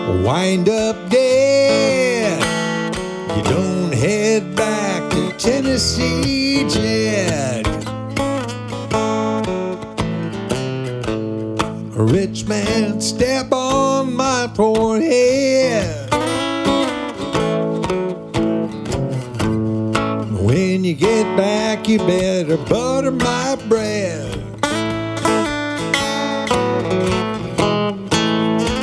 wind up dead. You don't head back to Tennessee, Jed. A rich man step on my forehead. When you get back, you better butter my bread.